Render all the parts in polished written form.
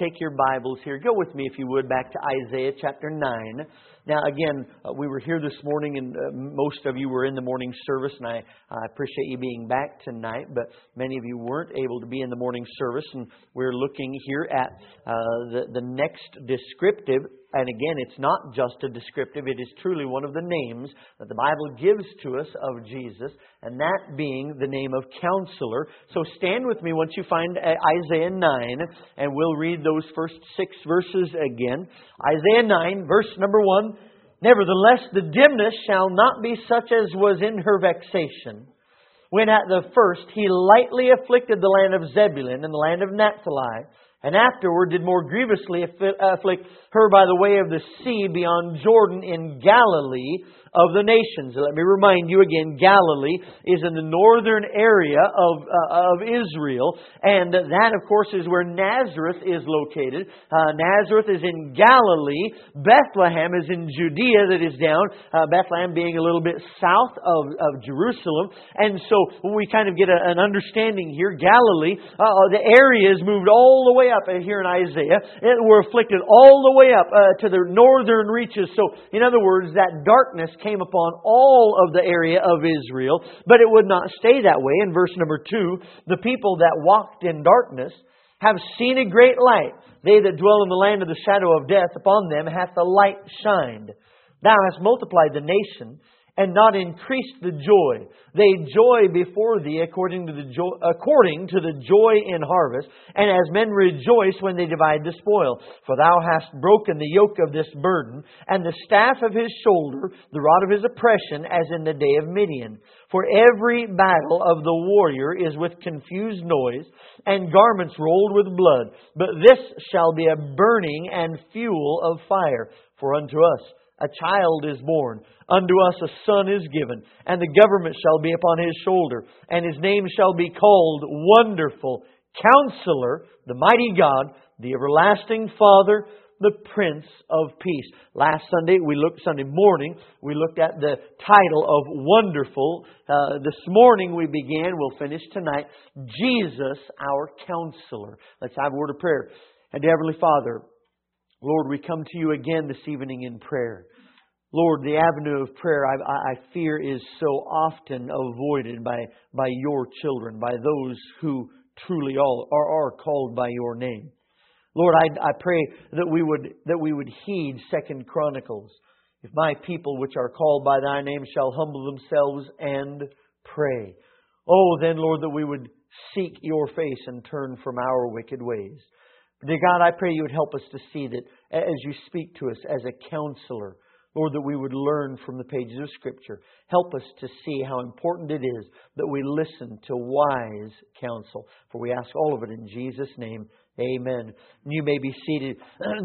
take your Bibles here. Go with me, if you would, back to Isaiah chapter 9. Now, again, we were here this morning, and most of you were in the morning service, and I appreciate you being back tonight, but many of you weren't able to be in the morning service, and we're looking here at the next descriptive. And again, it's not just a descriptive, it is truly one of the names that the Bible gives to us of Jesus, and that being the name of Counselor. So stand with me once you find Isaiah 9, and we'll read those first 6 verses again. Isaiah 9, verse number 1. Nevertheless, the dimness shall not be such as was in her vexation, when at the first he lightly afflicted the land of Zebulun and the land of Naphtali, and afterward did more grievously afflict her by the way of the sea beyond Jordan in Galilee of the nations. Let me remind you again, Galilee is in the northern area of Israel, and that, of course, is where Nazareth is located. Nazareth is in Galilee. Bethlehem is in Judea, that is down. Bethlehem being a little bit south of Jerusalem. And so we kind of get an understanding here. Galilee, the area is moved all the way up here in Isaiah. We're afflicted all the way up to the northern reaches. So, in other words, that darkness came upon all of the area of Israel, but it would not stay that way. In verse number 2, the people that walked in darkness have seen a great light. They that dwell in the land of the shadow of death, upon them hath the light shined. Thou hast multiplied the nation, and not increased the joy. They joy before Thee according to the joy in harvest, and as men rejoice when they divide the spoil. For Thou hast broken the yoke of this burden, and the staff of his shoulder, the rod of his oppression, as in the day of Midian. For every battle of the warrior is with confused noise, and garments rolled with blood. But this shall be a burning and fuel of fire. For unto us a child is born, unto us a son is given, and the government shall be upon his shoulder, and his name shall be called Wonderful, Counselor, the Mighty God, the Everlasting Father, the Prince of Peace. Last Sunday morning, we looked at the title of Wonderful. This morning we began, we'll finish tonight, Jesus, our Counselor. Let's have a word of prayer. And Heavenly Father, Lord, we come to you again this evening in prayer. Lord, the avenue of prayer, I fear, is so often avoided by your children, by those who truly are called by your name. Lord, I pray that we would heed 2 Chronicles. If my people which are called by thy name shall humble themselves and pray. Oh, then, Lord, that we would seek your face and turn from our wicked ways. Dear God, I pray you would help us to see that as you speak to us as a counselor, Lord, that we would learn from the pages of Scripture. Help us to see how important it is that we listen to wise counsel. For we ask all of it in Jesus' name. Amen. You may be seated.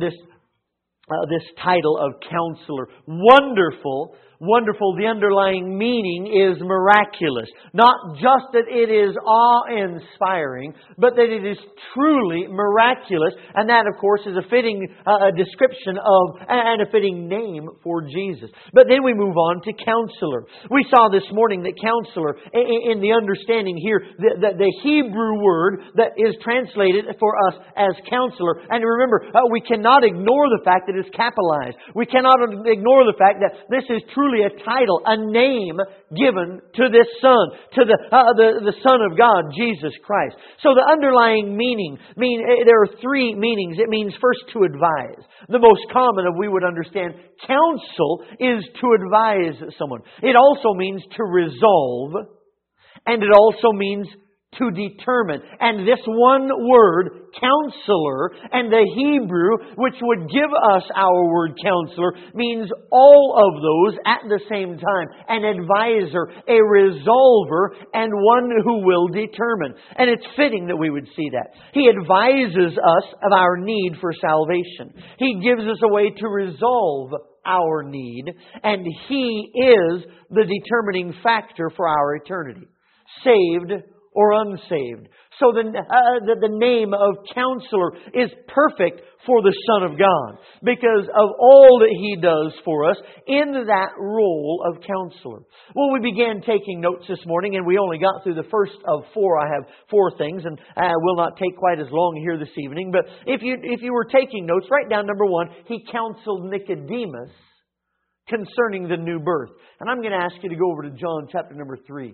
This title of Counselor, Wonderful. Wonderful, the underlying meaning is miraculous. Not just that it is awe-inspiring, but that it is truly miraculous. And that, of course, is a fitting description of and a fitting name for Jesus. But then we move on to Counselor. We saw this morning that Counselor, in the understanding here, the Hebrew word that is translated for us as Counselor. And remember, we cannot ignore the fact that it's capitalized. We cannot ignore the fact that this is truly a title, a name given to this Son, to the Son of God, Jesus Christ. So the underlying meaning, there are 3 meanings. It means first to advise. The most common of we would understand, counsel is to advise someone. It also means to resolve, and it also means to determine. And this one word, counselor, and the Hebrew, which would give us our word counselor, means all of those at the same time. An advisor, a resolver, and one who will determine. And it's fitting that we would see that. He advises us of our need for salvation. He gives us a way to resolve our need, and He is the determining factor for our eternity. Saved or unsaved, So the name of Counselor is perfect for the Son of God because of all that He does for us in that role of Counselor. Well, we began taking notes this morning, and we only got through the first of four. I have four things, and will not take quite as long here this evening. But if you were taking notes, write down number one. He counseled Nicodemus concerning the new birth. And I'm going to ask you to go over to John chapter number 3.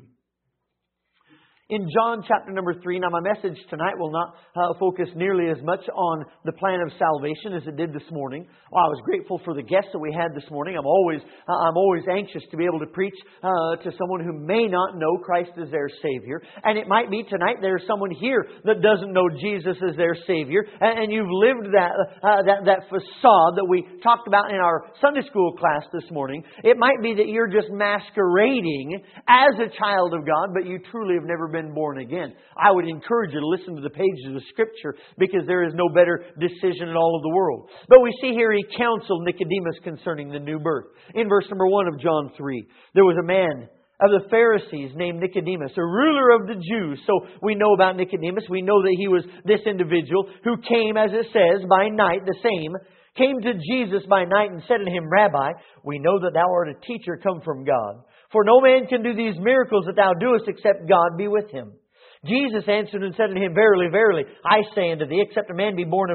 In John chapter number 3, now my message tonight will not focus nearly as much on the plan of salvation as it did this morning. Well, I was grateful for the guests that we had this morning. I'm always anxious to be able to preach to someone who may not know Christ as their Savior. And it might be tonight there's someone here that doesn't know Jesus as their Savior, and you've lived that facade that we talked about in our Sunday school class this morning. It might be that you're just masquerading as a child of God, but you truly have never been born again. I would encourage you to listen to the pages of Scripture because there is no better decision in all of the world. But we see here He counseled Nicodemus concerning the new birth. In verse number 1 of John 3, there was a man of the Pharisees named Nicodemus, a ruler of the Jews. So we know about Nicodemus. We know that he was this individual who came, as it says, by night, the same, came to Jesus by night and said unto Him, Rabbi, we know that Thou art a teacher come from God. For no man can do these miracles that Thou doest except God be with him. Jesus answered and said unto him, Verily, verily, I say unto thee, except a man be born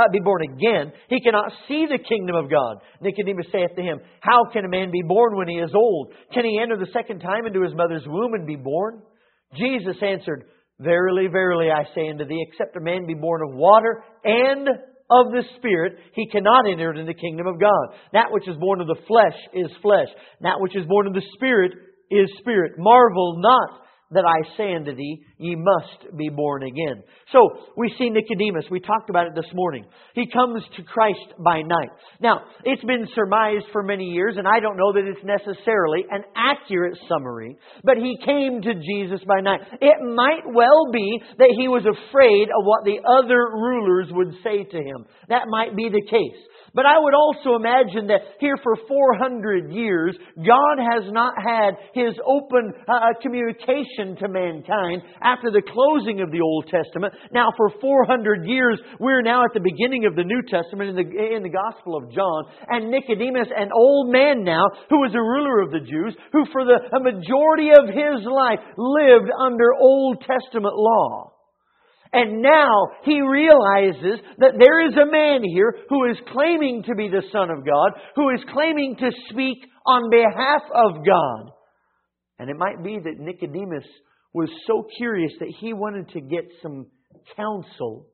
again, he cannot see the kingdom of God. Nicodemus saith to him, How can a man be born when he is old? Can he enter the second time into his mother's womb and be born? Jesus answered, Verily, verily, I say unto thee, except a man be born of water and of the Spirit, he cannot enter into the kingdom of God. That which is born of the flesh is flesh. That which is born of the Spirit is spirit. Marvel not that I say unto thee, ye must be born again. So, we see Nicodemus. We talked about it this morning. He comes to Christ by night. Now, it's been surmised for many years, and I don't know that it's necessarily an accurate summary, but he came to Jesus by night. It might well be that he was afraid of what the other rulers would say to him. That might be the case. But I would also imagine that here for 400 years, God has not had His open communication to mankind after the closing of the Old Testament. Now for 400 years, we're now at the beginning of the New Testament in the Gospel of John. And Nicodemus, an old man now, who was a ruler of the Jews, who for a majority of his life lived under Old Testament law. And now he realizes that there is a man here who is claiming to be the Son of God, who is claiming to speak on behalf of God. And it might be that Nicodemus was so curious that he wanted to get some counsel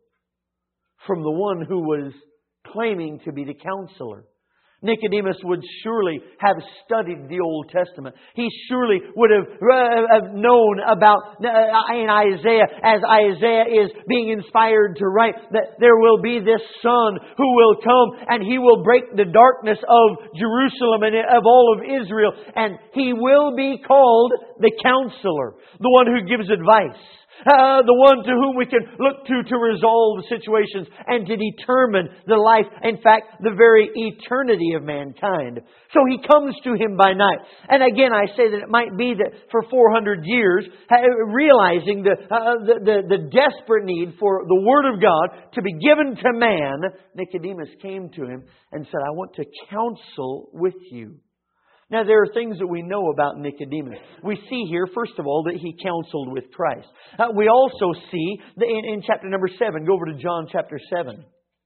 from the one who was claiming to be the counselor. Nicodemus would surely have studied the Old Testament. He surely would have known about in Isaiah, as Isaiah is being inspired to write, that there will be this Son who will come and He will break the darkness of Jerusalem and of all of Israel. And He will be called the Counselor, the one who gives advice. The one to whom we can look to resolve situations and to determine the life, in fact, the very eternity of mankind. So He comes to him by night. And again, I say that it might be that for 400 years, realizing the desperate need for the Word of God to be given to man, Nicodemus came to him and said, I want to counsel with you. Now, there are things that we know about Nicodemus. We see here, first of all, that he counseled with Christ. We also see that in chapter number 7, go over to John chapter 7,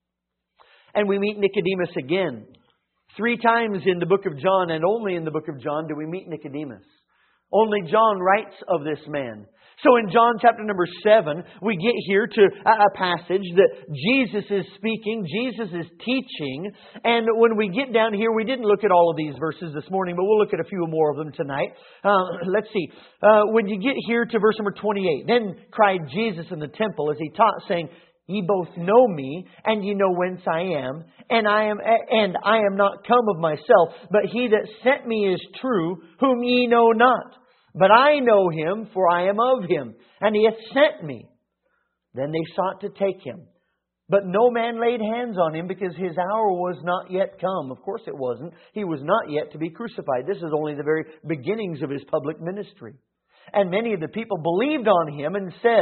and we meet Nicodemus again. 3 times in the book of John, and only in the book of John, do we meet Nicodemus. Only John writes of this man. So in John chapter number 7, we get here to a passage that Jesus is speaking, Jesus is teaching. And when we get down here, we didn't look at all of these verses this morning, but we'll look at a few more of them tonight. Let's see. When you get here to verse number 28, then cried Jesus in the temple as He taught, saying, Ye both know me, and ye know whence I am, and I am not come of myself, but He that sent me is true, whom ye know not. But I know Him, for I am of Him, and He hath sent me. Then they sought to take Him. But no man laid hands on Him, because His hour was not yet come. Of course it wasn't. He was not yet to be crucified. This is only the very beginnings of His public ministry. And many of the people believed on Him and said,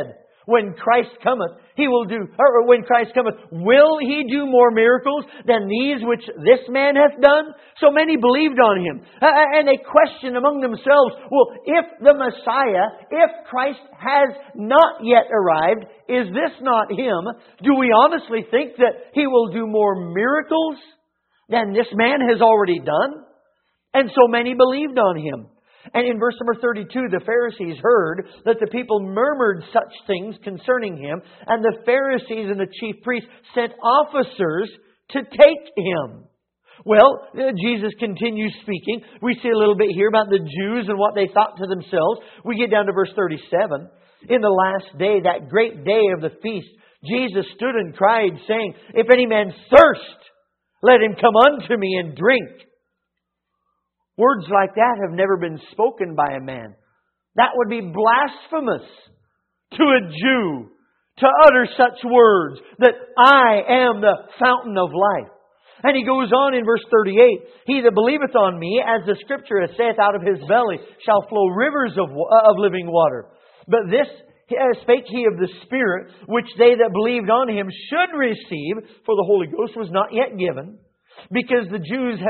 When Christ cometh, He will do, or when Christ cometh, will He do more miracles than these which this man hath done? So many believed on Him. And they questioned among themselves, well, if the Messiah, if Christ has not yet arrived, is this not Him? Do we honestly think that He will do more miracles than this man has already done? And so many believed on Him. And in verse number 32, the Pharisees heard that the people murmured such things concerning Him, and the Pharisees and the chief priests sent officers to take Him. Well, Jesus continues speaking. We see a little bit here about the Jews and what they thought to themselves. We get down to verse 37. In the last day, that great day of the feast, Jesus stood and cried, saying, If any man thirst, let him come unto me and drink. Words like that have never been spoken by a man. That would be blasphemous to a Jew to utter such words, that I am the fountain of life. And He goes on in verse 38, He that believeth on me, as the Scripture saith, out of his belly shall flow rivers of living water. But this spake He of the Spirit, which they that believed on Him should receive, for the Holy Ghost was not yet given, because that Jesus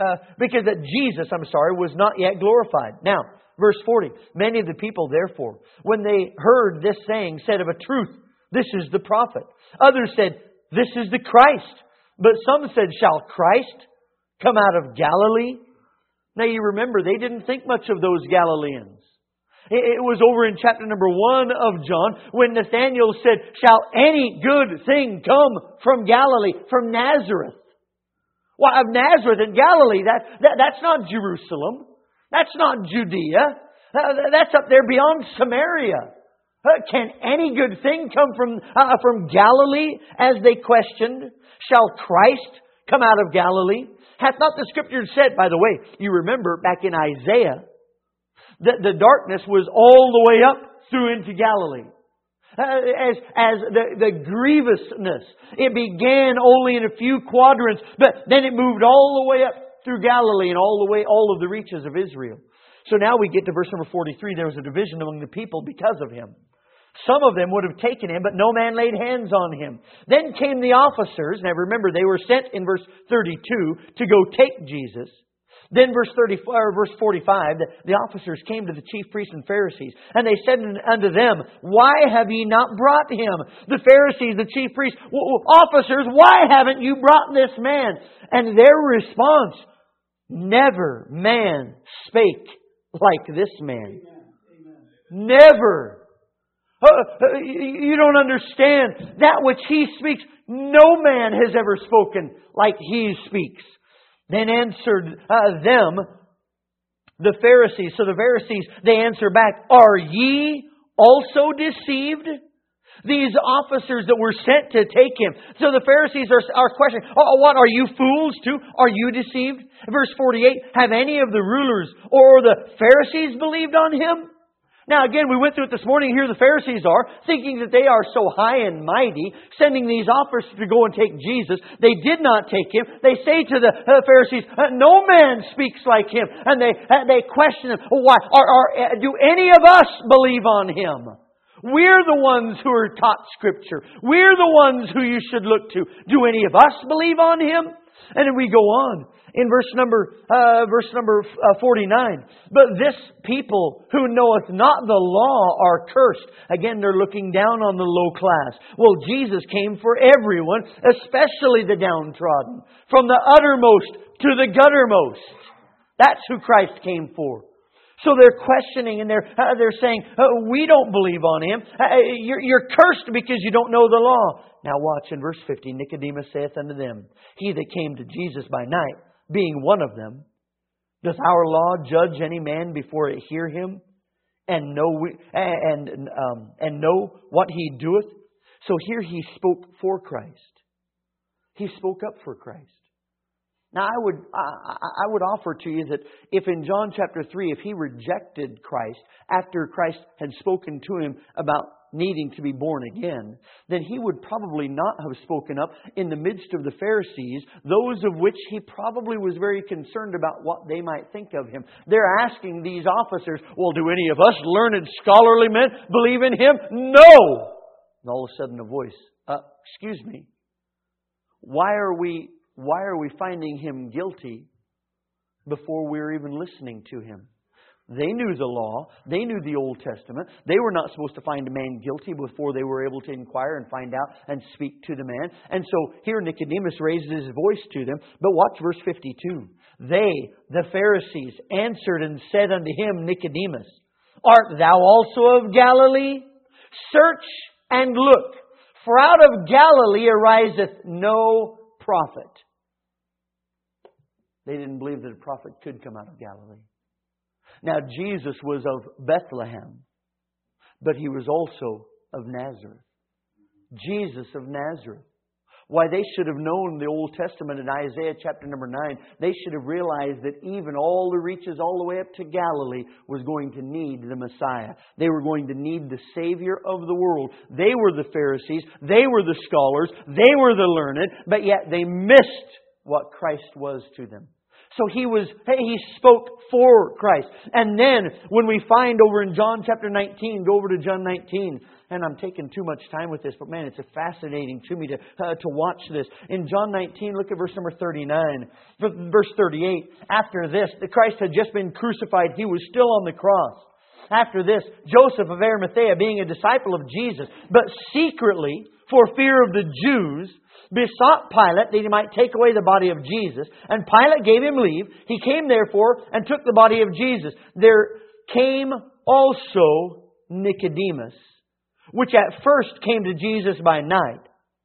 was not yet glorified. Now, verse 40. Many of the people, therefore, when they heard this saying, said, Of a truth, this is the prophet. Others said, This is the Christ. But some said, Shall Christ come out of Galilee? Now you remember, they didn't think much of those Galileans. It was over in chapter number 1 of John when Nathanael said, Shall any good thing come from Galilee, from Nazareth? Why, of Nazareth and Galilee, that's not Jerusalem. That's not Judea. That's up there beyond Samaria. Can any good thing come from Galilee? As they questioned, shall Christ come out of Galilee? Hath not the Scripture said, by the way, you remember back in Isaiah, that the darkness was all the way up through into Galilee. As the grievousness, it began only in a few quadrants, but then it moved all the way up through Galilee and all of the reaches of Israel. So now we get to verse number 43. There was a division among the people because of Him. Some of them would have taken Him, but no man laid hands on Him. Then came the officers. Now remember, they were sent in verse 32 to go take Jesus. Then verse 45, the officers came to the chief priests and Pharisees, and they said unto them, Why have ye not brought Him? The Pharisees, the chief priests, officers, why haven't you brought this man? And their response, Never man spake like this man. Never. You don't understand. That which He speaks, no man has ever spoken like He speaks. Then answered them, the Pharisees. So the Pharisees, they answer back, Are ye also deceived? These officers that were sent to take Him. So the Pharisees are questioning, what, are you fools too? Are you deceived? Verse 48, Have any of the rulers or the Pharisees believed on Him? Now again, we went through it this morning. Here the Pharisees are, thinking that they are so high and mighty, sending these officers to go and take Jesus. They did not take Him. They say to the Pharisees, No man speaks like Him. And they question Him, Why? Do any of us believe on Him? We're the ones who are taught Scripture. We're the ones who you should look to. Do any of us believe on Him? And then we go on in verse number 49. But this people who knoweth not the law are cursed. Again, they're looking down on the low class. Well, Jesus came for everyone, especially the downtrodden, from the uttermost to the guttermost. That's who Christ came for. So they're questioning and they're saying, we don't believe on Him. You're cursed because you don't know the law. Now watch in verse 50. Nicodemus saith unto them, He that came to Jesus by night, being one of them, doth our law judge any man before it hear him and know what he doeth? So here he spoke for Christ. He spoke up for Christ. Now I would offer to you that if in John chapter 3, if he rejected Christ after Christ had spoken to him about needing to be born again, then he would probably not have spoken up in the midst of the Pharisees, those of which he probably was very concerned about what they might think of him. They're asking these officers, well, do any of us learned scholarly men believe in Him? No! And all of a sudden a voice, excuse me, why are we finding Him guilty before we're even listening to Him? They knew the law. They knew the Old Testament. They were not supposed to find a man guilty before they were able to inquire and find out and speak to the man. And so here Nicodemus raises his voice to them. But watch verse 52. They, the Pharisees, answered and said unto him, Nicodemus, art thou also of Galilee? Search and look, for out of Galilee ariseth no prophet. They didn't believe that a prophet could come out of Galilee. Now, Jesus was of Bethlehem, but He was also of Nazareth. Jesus of Nazareth. Why, they should have known the Old Testament in Isaiah chapter number 9. They should have realized that even all the reaches all the way up to Galilee was going to need the Messiah. They were going to need the Savior of the world. They were the Pharisees. They were the scholars. They were the learned. But yet they missed what Christ was to them. So He spoke for Christ. And then when we find over in John chapter 19, go over to John 19. And I'm taking too much time with this, but man, it's fascinating to me to watch this. In John 19, look at verse number 39. Verse 38. After this, the Christ had just been crucified. He was still on the cross. After this, Joseph of Arimathea, being a disciple of Jesus, but secretly, for fear of the Jews, besought Pilate that he might take away the body of Jesus. And Pilate gave him leave. He came therefore and took the body of Jesus. There came also Nicodemus, which at first came to Jesus by night.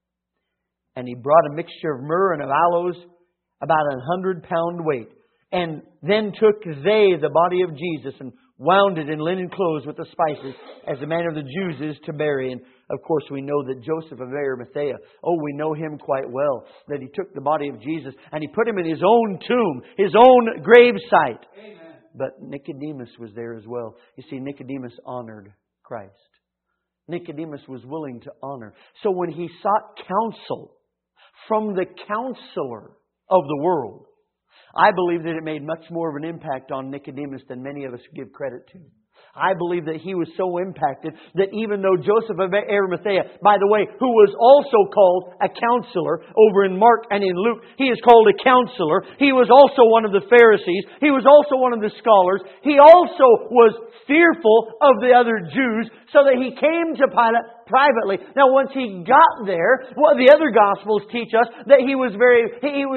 And he brought a mixture of myrrh and of aloes, about 100 pound weight. And then took they the body of Jesus and wound it in linen clothes with the spices, as the manner of the Jews is to bury. And of course we know that Joseph of Arimathea, we know him quite well, that he took the body of Jesus and he put him in his own tomb, his own gravesite. Amen. But Nicodemus was there as well. You see, Nicodemus honored Christ. Nicodemus was willing to honor. So when he sought counsel from the counselor of the world, I believe that it made much more of an impact on Nicodemus than many of us give credit to. I believe that he was so impacted that even though Joseph of Arimathea, by the way, who was also called a counselor over in Mark and in Luke, he is called a counselor. He was also one of the Pharisees. He was also one of the scholars. He also was fearful of the other Jews, so that he came to Pilate privately. Now, once he got there, the other Gospels teach us that he was very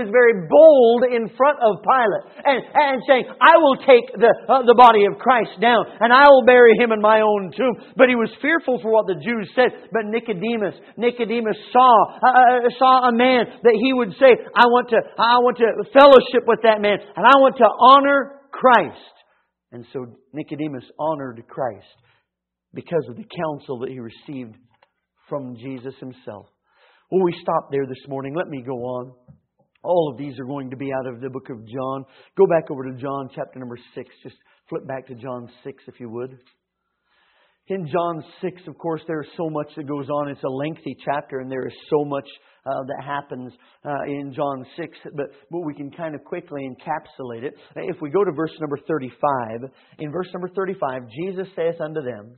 bold in front of Pilate and saying, "I will take the body of Christ down and I will bury him in my own tomb." But he was fearful for what the Jews said. But Nicodemus saw a man that he would say, "I want to fellowship with that man, and I want to honor Christ." And so Nicodemus honored Christ because of the counsel that he received from Jesus Himself. Well, we stop there this morning. Let me go on. All of these are going to be out of the book of John. Go back over to John chapter number 6. Just flip back to John 6 if you would. In John 6, of course, there is so much that goes on. It's a lengthy chapter and there is so much that happens in John 6. But we can kind of quickly encapsulate it. If we go to verse number 35, in verse number 35, Jesus said unto them,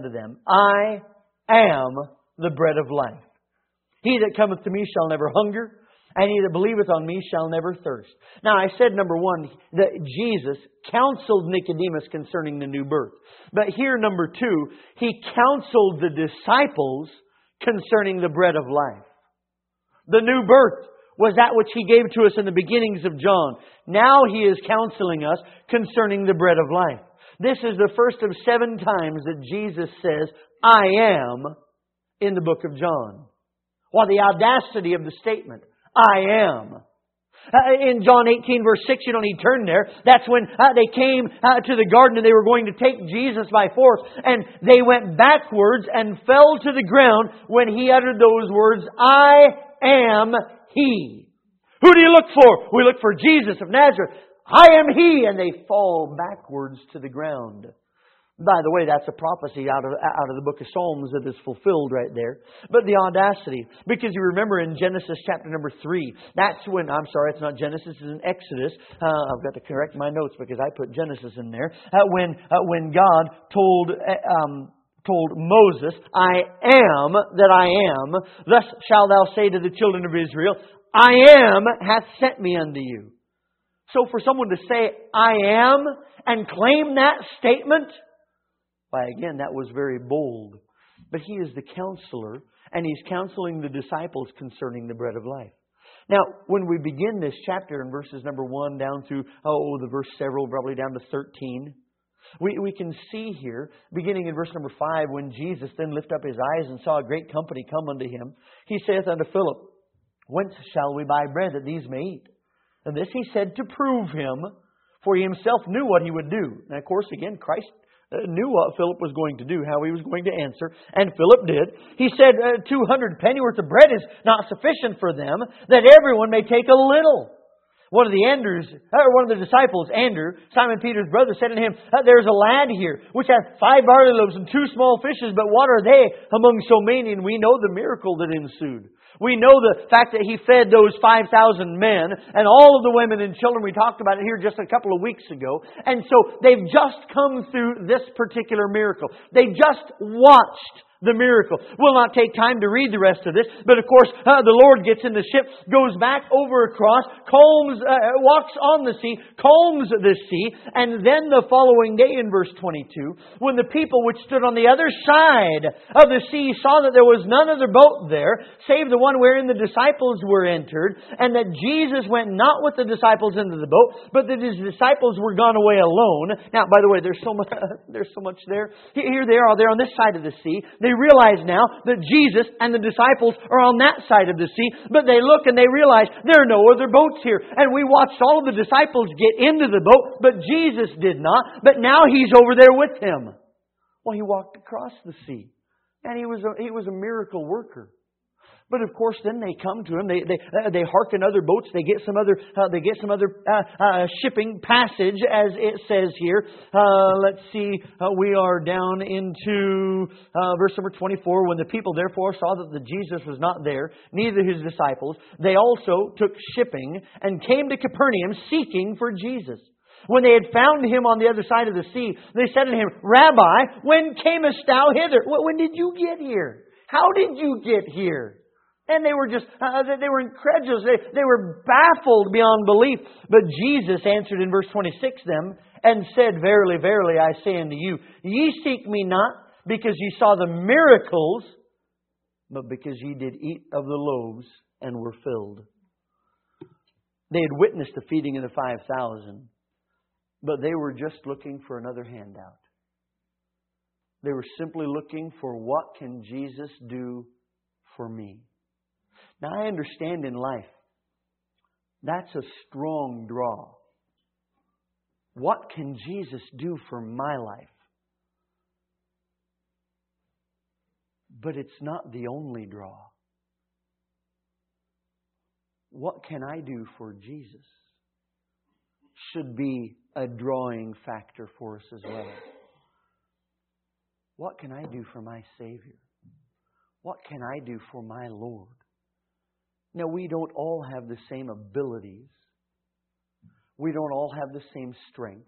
"I am the bread of life. He that cometh to me shall never hunger, and he that believeth on me shall never thirst." Now, I said, number one, that Jesus counseled Nicodemus concerning the new birth. But here, number two, He counseled the disciples concerning the bread of life. The new birth was that which He gave to us in the beginnings of John. Now He is counseling us concerning the bread of life. This is the first of 7 times that Jesus says, "I am," in the book of John. Well, the audacity of the statement, "I am." In John 18 verse 6, you don't need to turn there. That's when they came to the garden and they were going to take Jesus by force. And they went backwards and fell to the ground when He uttered those words, "I am He." Who do you look for? We look for Jesus of Nazareth. "I am He." And they fall backwards to the ground. By the way, that's a prophecy out of the book of Psalms that is fulfilled right there. But the audacity, because you remember in Genesis chapter number 3, that's when, I'm sorry, it's not Genesis, it's in Exodus. I've got to correct my notes because I put Genesis in there. When God told told Moses, I am that I am. Thus shalt thou say to the children of Israel, I am hath sent me unto you. So for someone to say, I am, and claim that statement, why again, that was very bold. But He is the counselor, and He's counseling the disciples concerning the bread of life. Now, when we begin this chapter in verses number 1 down through, the verse several, probably down to 13, we can see here, beginning in verse number 5, when Jesus then lifted up His eyes and saw a great company come unto Him, He saith unto Philip, Whence shall we buy bread that these may eat? And this He said to prove Him, for He Himself knew what He would do. And of course, again, Christ knew what Philip was going to do, how he was going to answer. And Philip did. He said, 200 pennyworth of bread is not sufficient for them, that everyone may take a little. One of the disciples, Andrew, Simon Peter's brother, said unto Him, There's a lad here, which hath 5 barley loaves and 2 small fishes, but what are they among so many? And we know the miracle that ensued. We know the fact that He fed those 5,000 men and all of the women and children. We talked about it here just a couple of weeks ago. And so they've just come through this particular miracle. They just watched the miracle. We'll not take time to read the rest of this, but of course the Lord gets in the ship, goes back over across, walks on the sea, calms the sea, and then the following day in verse 22, when the people which stood on the other side of the sea saw that there was none other boat there, save the one wherein the disciples were entered, and that Jesus went not with the disciples into the boat, but that His disciples were gone away alone. Now, by the way, there's so much there. Here they are. They're on this side of the sea. They realize now that Jesus and the disciples are on that side of the sea, but they look and they realize there are no other boats here. And we watched all of the disciples get into the boat, but Jesus did not. But now He's over there with them. Well, He walked across the sea, and He was a miracle worker. But of course, then they come to Him. They hearken other boats. They get some other shipping passage, as it says here. Let's see. We are down into verse number 24. When the people therefore saw that the Jesus was not there, neither His disciples, they also took shipping and came to Capernaum, seeking for Jesus. When they had found Him on the other side of the sea, they said to Him, Rabbi, when camest thou hither? When did you get here? How did you get here? And they were they were incredulous. They were baffled beyond belief. But Jesus answered in verse 26 them and said, Verily, verily, I say unto you, ye seek me not because ye saw the miracles, but because ye did eat of the loaves and were filled. They had witnessed the feeding of the 5,000, but they were just looking for another handout. They were simply looking for, what can Jesus do for me? Now, I understand in life, that's a strong draw. What can Jesus do for my life? But it's not the only draw. What can I do for Jesus should be a drawing factor for us as well. What can I do for my Savior? What can I do for my Lord? Now, we don't all have the same abilities. We don't all have the same strengths.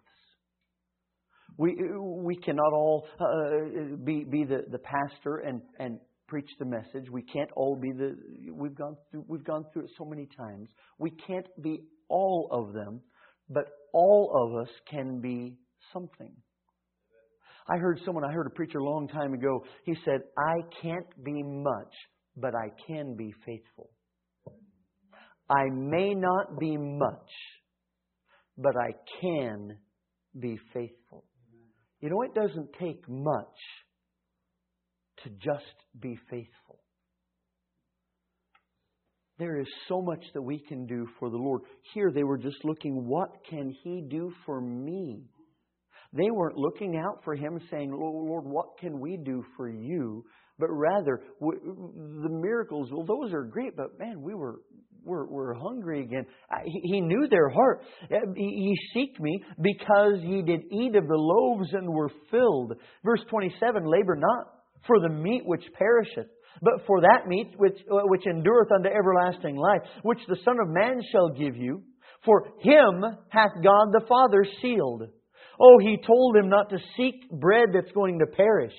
We cannot all be the pastor and preach the message. We can't all be we've gone through it so many times. We can't be all of them, but all of us can be something. I heard a preacher a long time ago. He said, I can't be much, but I can be faithful. I may not be much, but I can be faithful. You know, it doesn't take much to just be faithful. There is so much that we can do for the Lord. Here they were just looking, what can He do for me? They weren't looking out for Him saying, Lord, what can we do for you? But rather, the miracles, well, those are great, but man, we're hungry again. He knew their heart. Ye seek me because ye did eat of the loaves and were filled. Verse 27, labor not for the meat which perisheth, but for that meat which endureth unto everlasting life, which the Son of Man shall give you. For Him hath God the Father sealed. Oh, He told them not to seek bread that's going to perish.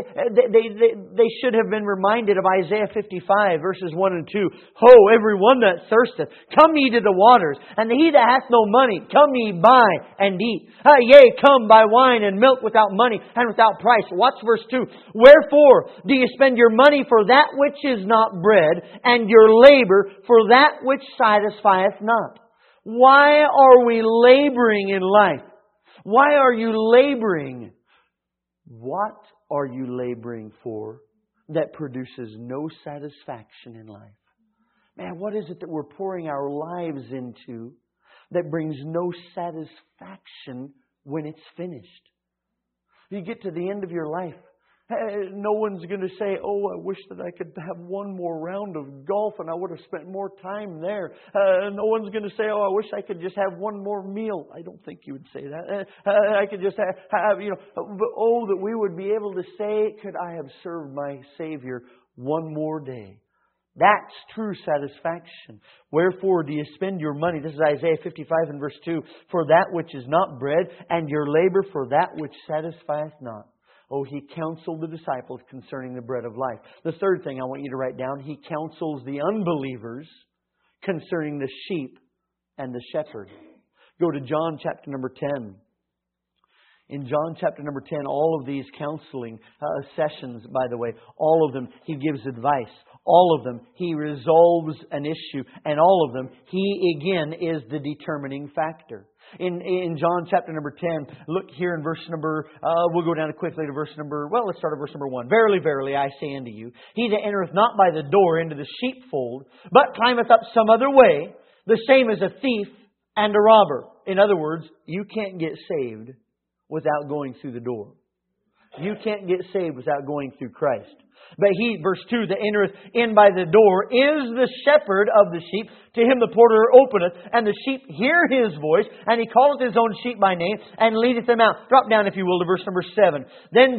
They should have been reminded of Isaiah 55, verses 1 and 2. Ho, everyone that thirsteth, come ye to the waters, and he that hath no money, come ye buy and eat. Yea, come buy wine and milk without money and without price. Watch verse 2. Wherefore do ye spend your money for that which is not bread, and your labor for that which satisfieth not? Why are we laboring in life? Why are you laboring? What are you laboring for that produces no satisfaction in life? Man, what is it that we're pouring our lives into that brings no satisfaction when it's finished? You get to the end of your life, no one's going to say, oh, I wish that I could have one more round of golf and I would have spent more time there. No one's going to say, oh, I wish I could just have one more meal. I don't think you would say that. I could just have, oh, that we would be able to say, could I have served my Savior one more day? That's true satisfaction. Wherefore do you spend your money? This is Isaiah 55 and verse 2. For that which is not bread, and your labor for that which satisfieth not. Oh, He counseled the disciples concerning the bread of life. The third thing I want you to write down, He counsels the unbelievers concerning the sheep and the shepherd. Go to John chapter number 10. In John chapter number 10, all of these counseling sessions, by the way, all of them, He gives advice. All of them, He resolves an issue. And all of them, He again is the determining factor. In John chapter number 10, look here in verse number, we'll go down quickly to verse number, let's start at verse number 1. Verily, verily, I say unto you, he that entereth not by the door into the sheepfold, but climbeth up some other way, the same is a thief and a robber. In other words, you can't get saved without going through the door. You can't get saved without going through Christ. But he, verse 2, that entereth in by the door is the shepherd of the sheep. To him the porter openeth, and the sheep hear his voice, and he calleth his own sheep by name, and leadeth them out. Drop down, if you will, to verse number 7. Then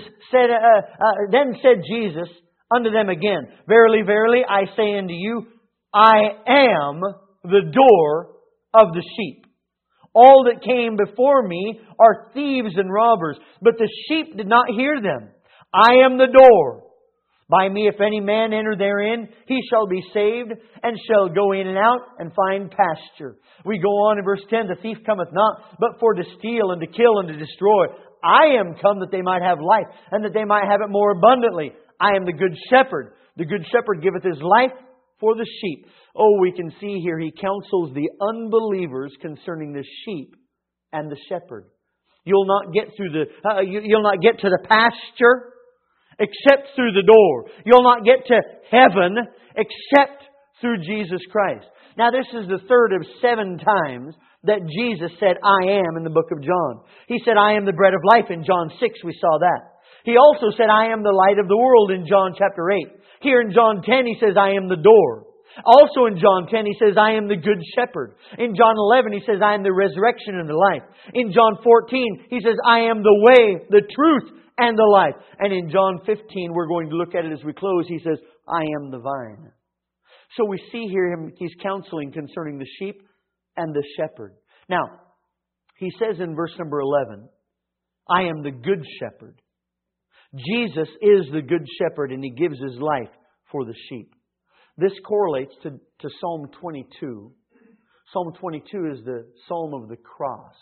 said Jesus unto them again, Verily, verily, I say unto you, I am the door of the sheep. All that came before me are thieves and robbers, but the sheep did not hear them. I am the door. By me, if any man enter therein, he shall be saved, and shall go in and out, and find pasture. We go on in verse 10, the thief cometh not, but for to steal, and to kill, and to destroy. I am come that they might have life, and that they might have it more abundantly. I am the good shepherd. The good shepherd giveth his life for the sheep. Oh, we can see here He counsels the unbelievers concerning the sheep and the shepherd. You'll not get through you'll not get to the pasture except through the door. You'll not get to heaven except through Jesus Christ. Now, this is the third of 7 times that Jesus said, I am, in the book of John. He said, I am the bread of life. In John 6, we saw that. He also said, I am the light of the world in John chapter 8. Here in John 10, He says, I am the door. Also in John 10, He says, I am the good shepherd. In John 11, He says, I am the resurrection and the life. In John 14, He says, I am the way, the truth, and the life. And in John 15, we're going to look at it as we close, He says, I am the vine. So we see here He's counseling concerning the sheep and the shepherd. Now, He says in verse number 11, I am the good shepherd. Jesus is the good shepherd, and He gives His life for the sheep. This correlates to Psalm 22. Psalm 22 is the Psalm of the cross.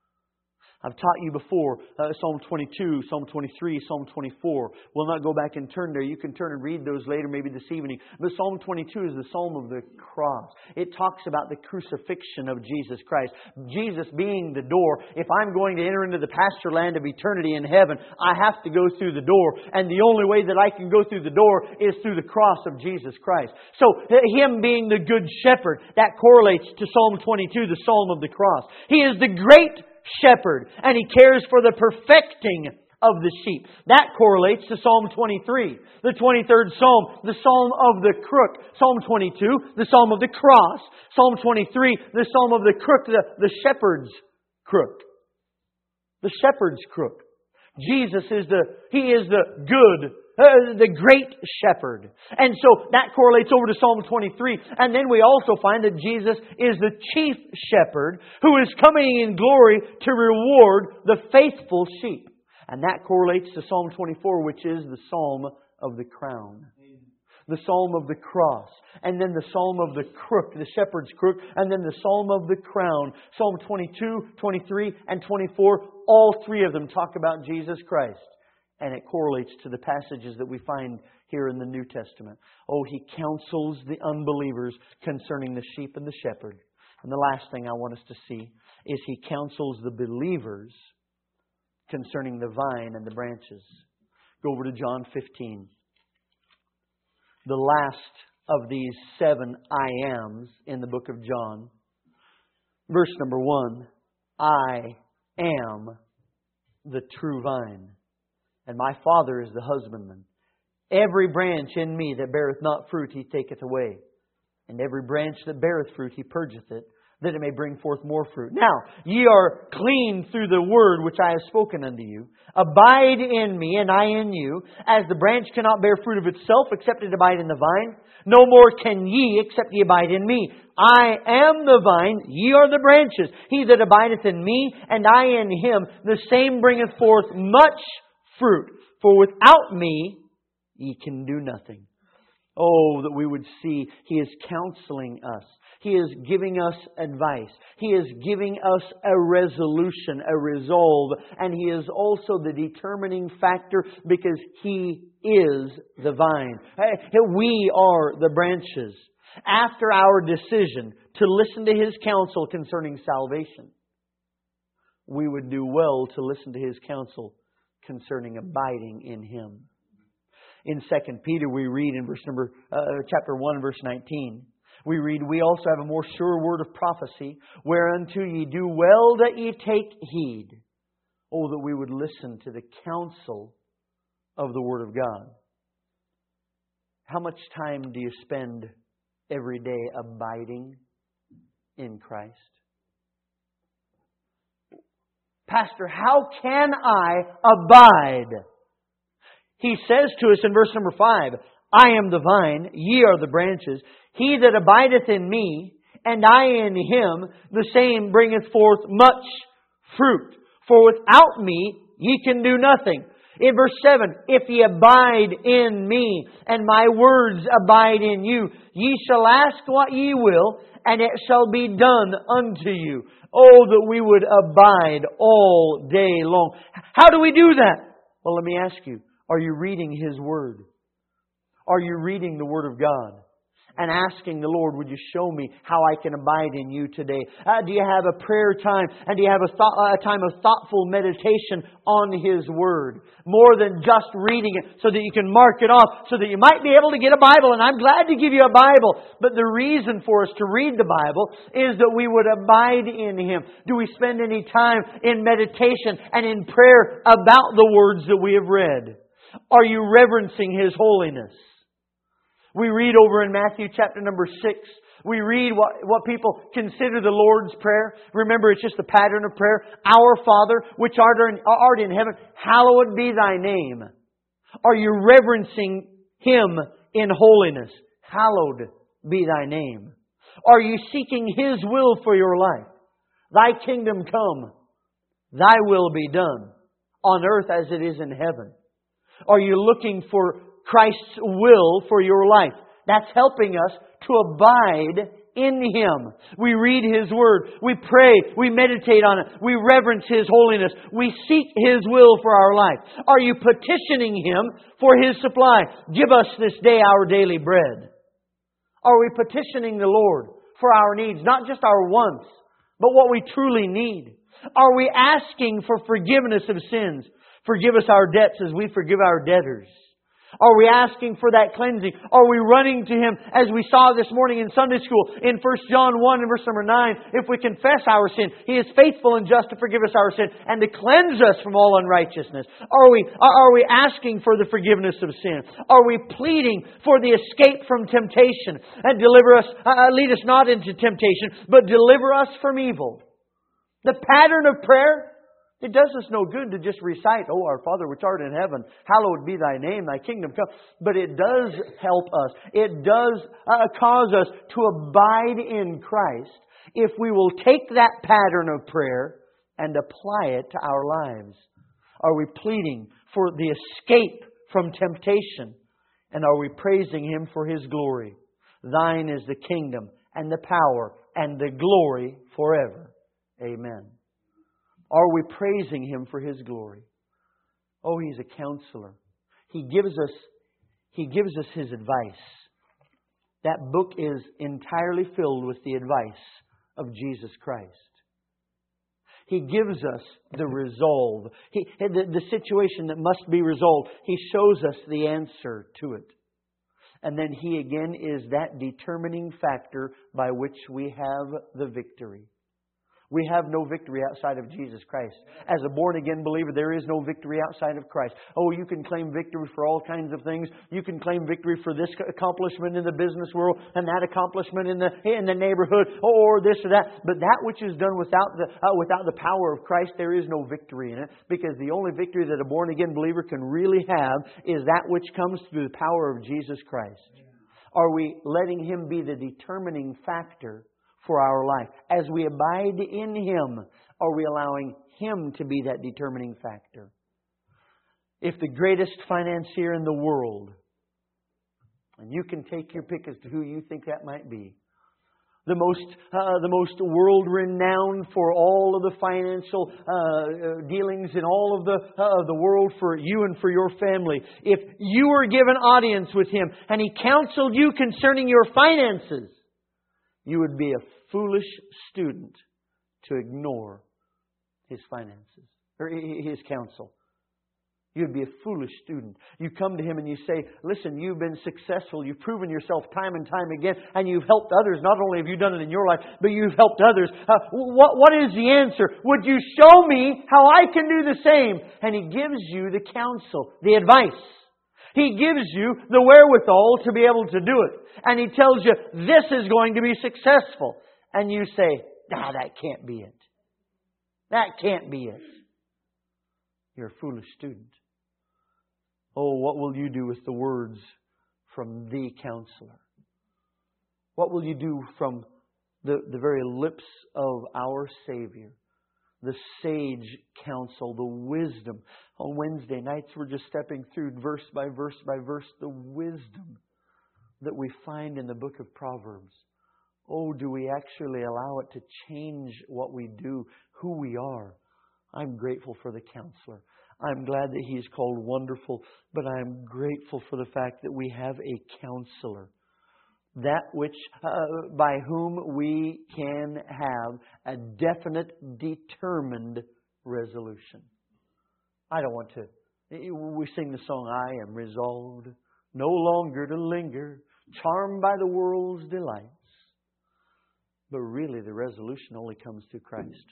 I've taught you before, Psalm 22, Psalm 23, Psalm 24. We'll not go back and turn there. You can turn and read those later, maybe this evening. But Psalm 22 is the Psalm of the cross. It talks about the crucifixion of Jesus Christ. Jesus being the door. If I'm going to enter into the pasture land of eternity in heaven, I have to go through the door. And the only way that I can go through the door is through the cross of Jesus Christ. So, Him being the good shepherd, that correlates to Psalm 22, the Psalm of the cross. He is the great shepherd, and He cares for the perfecting of the sheep. That correlates to Psalm 23, the 23rd Psalm, the Psalm of the crook. Psalm 22, the Psalm of the cross. Psalm 23, the Psalm of the crook, the shepherd's crook. The shepherd's crook. Jesus is He is the good the great shepherd. And so that correlates over to Psalm 23. And then we also find that Jesus is the chief shepherd who is coming in glory to reward the faithful sheep. And that correlates to Psalm 24, which is the Psalm of the crown. The Psalm of the cross. And then the Psalm of the crook, the shepherd's crook. And then the Psalm of the crown. Psalm 22, 23, and 24. All three of them talk about Jesus Christ. And it correlates to the passages that we find here in the New Testament. Oh, He counsels the unbelievers concerning the sheep and the shepherd. And the last thing I want us to see is He counsels the believers concerning the vine and the branches. Go over to John 15. The last of these 7 I ams in the book of John. Verse number 1. I am the true vine, and my Father is the husbandman. Every branch in me that beareth not fruit, He taketh away. And every branch that beareth fruit, He purgeth it, that it may bring forth more fruit. Now, ye are clean through the word which I have spoken unto you. Abide in me, and I in you. As the branch cannot bear fruit of itself, except it abide in the vine, no more can ye, except ye abide in me. I am the vine, ye are the branches. He that abideth in me, and I in him, the same bringeth forth much fruit. For without me, ye can do nothing. Oh, that we would see He is counseling us. He is giving us advice. He is giving us a resolution, a resolve. And He is also the determining factor because He is the vine. We are the branches. After our decision to listen to His counsel concerning salvation, we would do well to listen to His counsel concerning abiding in Him. In 2 Peter we read in chapter 1 verse 19. We read, we also have a more sure word of prophecy, whereunto ye do well that ye take heed. Oh, that we would listen to the counsel of the Word of God. How much time do you spend every day abiding in Christ? Pastor, how can I abide? He says to us in verse number 5, I am the vine, ye are the branches. He that abideth in me, and I in him, the same bringeth forth much fruit. For without me, ye can do nothing. In verse 7, if ye abide in me, and my words abide in you, ye shall ask what ye will, and it shall be done unto you. Oh, that we would abide all day long. How do we do that? Well, let me ask you, are you reading His Word? Are you reading the Word of God? And asking the Lord, would you show me how I can abide in you today? Do you have a prayer time? And do you have a time of thoughtful meditation on His Word? More than just reading it so that you can mark it off, so that you might be able to get a Bible. And I'm glad to give you a Bible. But the reason for us to read the Bible is that we would abide in Him. Do we spend any time in meditation and in prayer about the words that we have read? Are you reverencing His holiness? We read over in Matthew chapter number 6. We read what people consider the Lord's Prayer. Remember, it's just the pattern of prayer. Our Father, which art in heaven, hallowed be Thy name. Are you reverencing Him in holiness? Hallowed be Thy name. Are you seeking His will for your life? Thy kingdom come. Thy will be done on earth as it is in heaven. Are you looking for Christ's will for your life? That's helping us to abide in Him. We read His Word. We pray. We meditate on it. We reverence His holiness. We seek His will for our life. Are you petitioning Him for His supply? Give us this day our daily bread. Are we petitioning the Lord for our needs? Not just our wants, but what we truly need. Are we asking for forgiveness of sins? Forgive us our debts as we forgive our debtors. Are we asking for that cleansing? Are we running to Him as we saw this morning in Sunday school in 1 John 1 and verse number 9? If we confess our sin, He is faithful and just to forgive us our sin and to cleanse us from all unrighteousness. Are we asking for the forgiveness of sin? Are we pleading for the escape from temptation and deliver us, lead us not into temptation, but deliver us from evil? The pattern of prayer It does us no good to just recite, "Oh, our Father which art in heaven, hallowed be thy name, thy kingdom come." But it does help us. It does cause us to abide in Christ if we will take that pattern of prayer and apply it to our lives. Are we pleading for the escape from temptation? And are we praising Him for His glory? Thine is the kingdom and the power and the glory forever. Amen. Are we praising Him for His glory? Oh, He's a counselor. He gives us His advice. That book is entirely filled with the advice of Jesus Christ. He gives us the resolve. The situation that must be resolved. He shows us the answer to it. And then He again is that determining factor by which we have the victory. We have no victory outside of Jesus Christ. As a born-again believer, there is no victory outside of Christ. Oh, you can claim victory for all kinds of things. You can claim victory for this accomplishment in the business world and that accomplishment in the neighborhood, or this or that. But that which is done without the power of Christ, there is no victory in it. Because the only victory that a born-again believer can really have is that which comes through the power of Jesus Christ. Are we letting Him be the determining factor for our life? As we abide in Him, are we allowing Him to be that determining factor? If the greatest financier in the world, and you can take your pick as to who you think that might be, the most world-renowned for all of the financial dealings in all of the world for you and for your family, if you were given audience with him and he counseled you concerning your finances, you would be a foolish student to ignore his finances or his counsel. You'd be a foolish student. You come to him and you say, "Listen, you've been successful. You've proven yourself time and time again, and you've helped others. Not only have you done it in your life, but you've helped others. What is the answer? Would you show me how I can do the same?" And he gives you the counsel, the advice. He gives you the wherewithal to be able to do it. And He tells you, this is going to be successful. And you say, that can't be it. That can't be it. You're a foolish student. Oh, what will you do with the words from the counselor? What will you do from the very lips of our Savior? The sage counsel, the wisdom. On Wednesday nights, we're just stepping through verse by verse by verse the wisdom that we find in the book of Proverbs. Oh, do we actually allow it to change what we do, who we are? I'm grateful for the counselor. I'm glad that He is called Wonderful, but I'm grateful for the fact that we have a counselor. That which, by whom we can have a definite, determined resolution. I don't want to. We sing the song, "I am resolved no longer to linger, charmed by the world's delights." But really, the resolution only comes through Christ.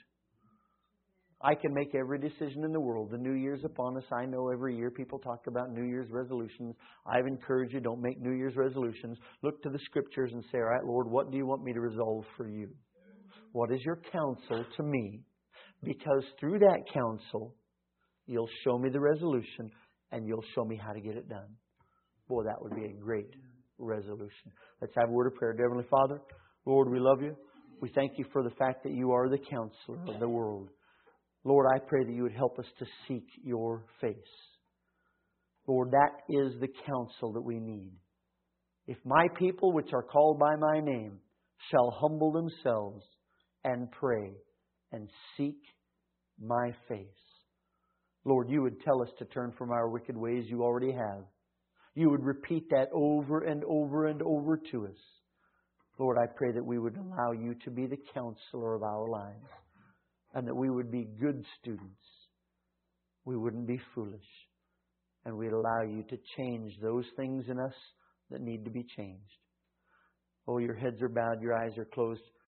I can make every decision in the world. The New Year's upon us. I know every year people talk about New Year's resolutions. I've encouraged you, don't make New Year's resolutions. Look to the Scriptures and say, "All right, Lord, what do you want me to resolve for you? What is your counsel to me?" Because through that counsel, you'll show me the resolution and you'll show me how to get it done. Boy, that would be a great resolution. Let's have a word of prayer. Dear Heavenly Father, Lord, we love you. We thank you for the fact that you are the counselor of the world. Lord, I pray that you would help us to seek your face. Lord, that is the counsel that we need. If my people, which are called by my name, shall humble themselves and pray and seek my face. Lord, you would tell us to turn from our wicked ways. You already have. You would repeat that over and over and over to us. Lord, I pray that we would allow you to be the counselor of our lives. And that we would be good students. We wouldn't be foolish. And we'd allow you to change those things in us that need to be changed. Oh, your heads are bowed, your eyes are closed.